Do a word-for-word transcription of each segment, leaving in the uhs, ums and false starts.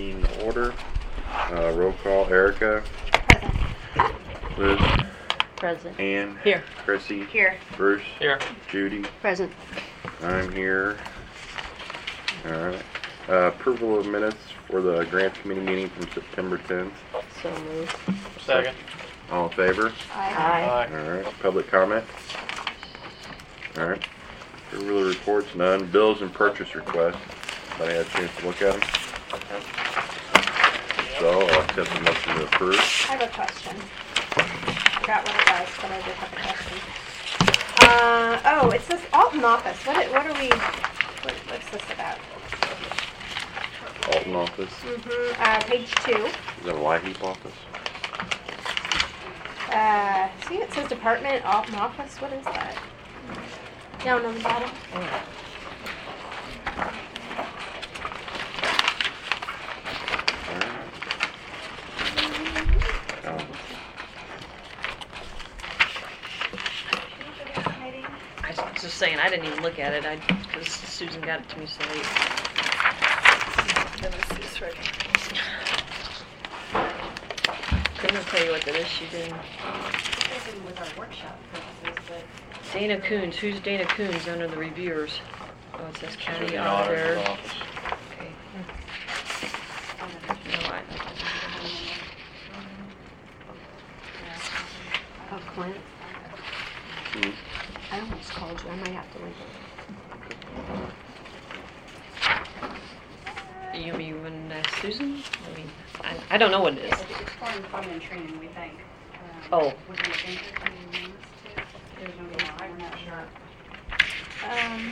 eighteen in order. Uh, roll call, Erica. Present. Liz. Present. Ann. Here. Chrissy. Here. Bruce. Here. Judy. Present. I'm here. Alright. Uh, approval of minutes for the grant committee meeting from September tenth. So moved. Second. All in favor? Aye. Alright. Public comment? Alright. Approval of reports, none. Bills and purchase requests. Anybody had a chance to look at them? So I'll accept the motion to approve. I have a question. Forgot what it was, but I did have a question. Uh, oh, it says Alton office. What, it- what are we, what, what's this about? Alton office. Mm-hmm, uh, page two. Is that a Y heap office? Uh, see, it says department, Alton office. What is that? Down on the bottom. Alright. Um, I was just saying, I didn't even look at it. I because Susan got it to me so late. This right here. Couldn't tell you what that is. She didn't. With our workshop purposes, but. Dana Coons. Who's Dana Coons under the reviewers? Oh, it says She's in county the auditor's auditor. office. Okay. No, I, Oh, Clint. hmm. I almost called you. I might have to leave. you mean when uh, Susan? I mean, I, I don't know what it is. It's for employment training, we think. Um, Oh. Would you look into it? Can you name us to? There's no reason why we're not sure. Um,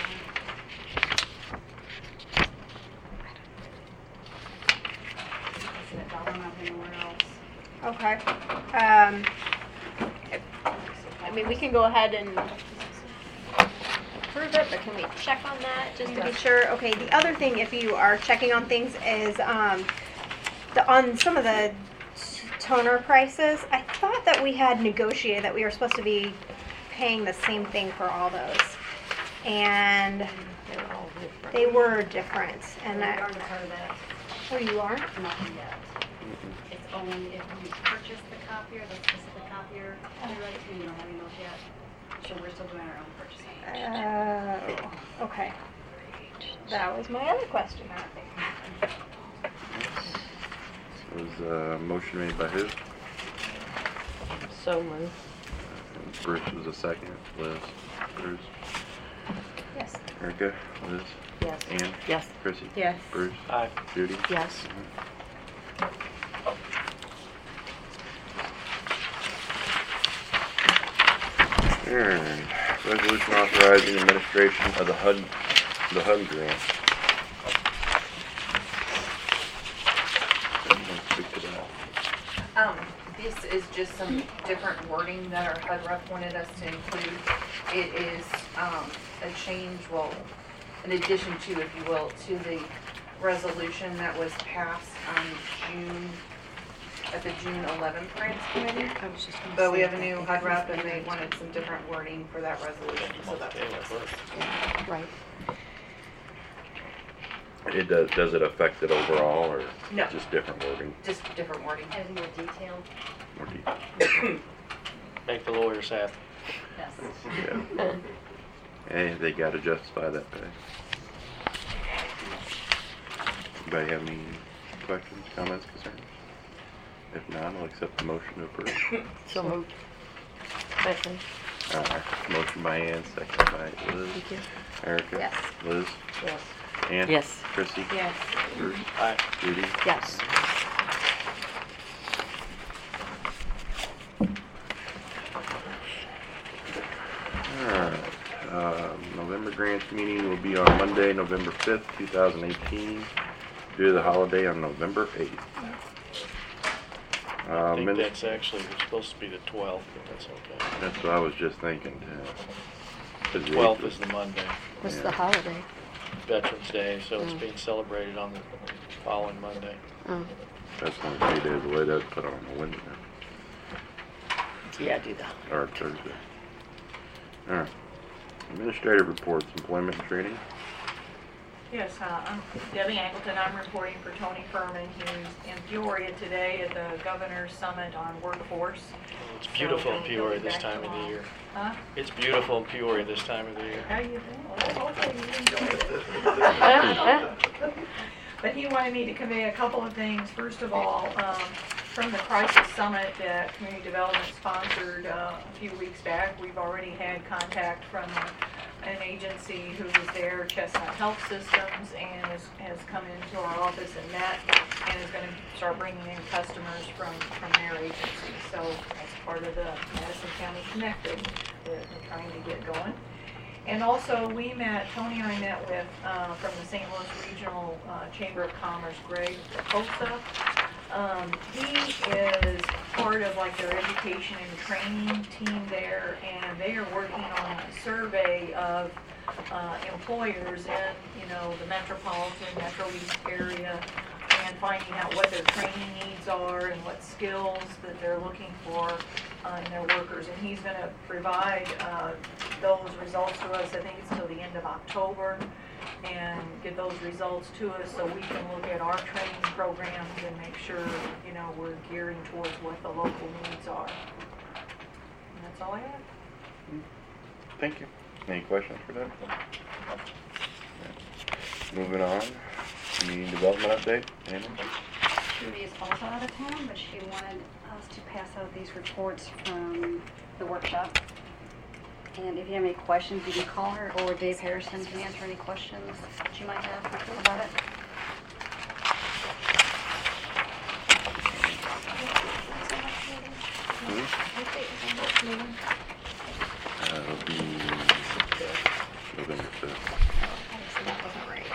Is it dollar amount anywhere else? okay. Um, I mean, we can go ahead and approve it, but can we check on that just to be sure? Okay, the other thing, if you are checking on things, is um, the, on some of the toner prices, I thought that we had negotiated that we were supposed to be paying the same thing for all those. And They were all different. they were different. And We that, aren't a part of that, oh, you aren't? nothing yet. It's only if you purchase the copier, the specific copier, you're right, we don't have any those yet. So we're still doing our own purchasing. Oh, okay. That was my other question. Was a uh, motion made by who? So moved. Bruce was a second. Liz. Bruce. Yes. Erica. Liz. Yes. Ann. Yes. Chrissy. Yes. Bruce. Aye. Judy. Yes. And resolution authorizing administration of the H U D, the H U D grant. Someone speak to that. Um, this is just some different wording that our H U D rep wanted us to include. It is, um, a change, well, in addition to, if you will, to the resolution that was passed on June, at the June eleventh grants committee. I was just gonna But we say have a new H U D rep and they wanted some different wording for that resolution, so that's Okay, what well, this is. Right. It does, does it affect it overall or No. just different wording? Just different wording. As more detailed, More detail? Make the lawyers happy. yes. Yeah. Hey, they gotta justify that pay. Anybody have any questions, comments, concerns? If not, I'll accept the motion to approve. So moved. Second. Uh, motion by Ann, second by Liz. Thank you. Erica? Yes. Liz? Yes. Ann? Yes. Chrissy? Yes. Bruce? Aye. Judy? Yes. Alright, um, November grants meeting will be on Monday, November fifth, two thousand eighteen, due to the holiday on November eighth. I Uh, think min- that's actually, it's supposed to be the twelfth, but that's okay. That's what I was just thinking, too. 'Cause the twelfth eighth is the Monday, What's Yeah. the holiday? Veterans Day, so it's Mm. being celebrated on the following Monday. Oh. That's one of the days the way that's put on the window, Yeah, do that. or Thursday. Alright. Administrative reports, employment and training. Yes, uh, I'm Debbie Angleton. I'm reporting for Tony Furman. He's in Peoria today at the Governor's Summit on Workforce. It's beautiful in So, Peoria he'll be this back time of the tomorrow. year. Huh? It's beautiful in Peoria this time of the year. How you doing? Well, hopefully you enjoy it. But he wanted me to convey a couple of things. First of all, um, from the Crisis Summit that Community Development sponsored uh, a few weeks back, we've already had contact from uh, an agency who was there, Chestnut Health Systems, and has, has come into our office and met, and is going to start bringing in customers from, from their agency. So that's part of the Madison County Connected that we're trying to get going. And also, we met, Tony and I met with, uh, from the Saint Louis Regional uh, Chamber of Commerce, Greg Raposa. Um, he is part of like their education and training team there, and they are working on a survey of uh, employers in, you know, the metropolitan, Metro East area, and finding out what their training needs are and what skills that they're looking for uh, in their workers. And he's going to provide uh, those results to us, I think it's till the end of October, and get those results to us so we can look at our training programs and make sure, you know, we're gearing towards what the local needs are. And that's all I have. Thank you. Any questions for that? Moving on, community development update, Anna? Judy is also out of town, but she wanted us to pass out these reports from the workshop. And if you have any questions, you can call her, or Dave Harrison can answer any questions that you might have about it. Uh, it'll be November fifth. That wasn't right.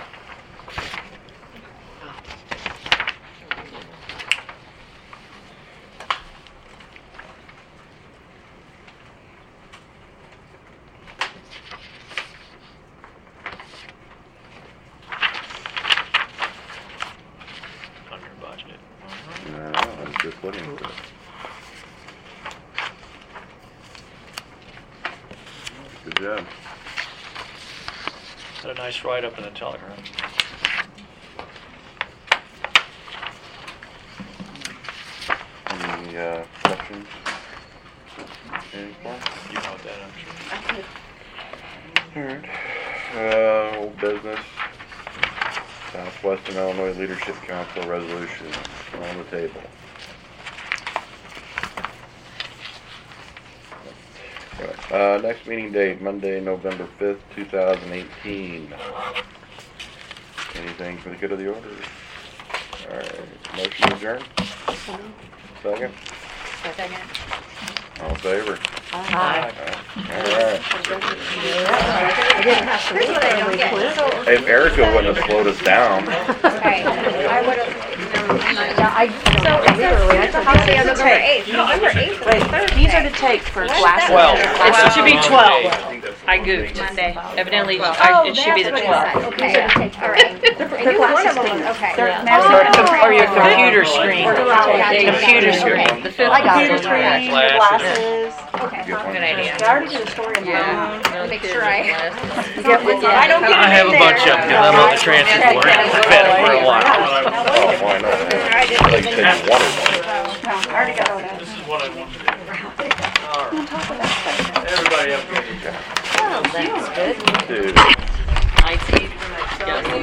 Under budget. No, I was just looking for it. Good job. Had a nice write-up in the Telegram. Any, uh, questions? Any more? You know that, I'm sure. Alright. Uh, old business. Southwestern Illinois Leadership Council resolution on the table. Alright, Uh, next meeting date, Monday, November fifth, two thousand eighteen. Anything for the good of the order? Alright, motion to adjourn? Second? Second. All in favor? Aye. Alright. Here's what I don't get. So, If Erica wouldn't have slowed us down. okay, I would have, Yeah, I, so it says the holiday on November eighth. November eighth is Thursday. these are to take for Why is classes. that? It should be twelve. I goofed. Monday. Evidently, Oh, I- it should be the that's twelfth. what it said. Okay, all right. I knew one of them was, okay. They're- Oh, Or your computer screen. Gotcha. Computer screen. Okay. The fifth I got computer it. screen. Your glasses. Okay. Good idea. I already did a story on Yeah. that. No Make kidding. sure I- Get with I don't get I it have in a bunch there. of them because I'm on the transit board. I've been for a while. Oh, why not? I didn't Like even taking know. water. No, I already got all that. This is what I want to do. All right. Everybody have a good day. Oh, that's good. Dude. I T. Yes.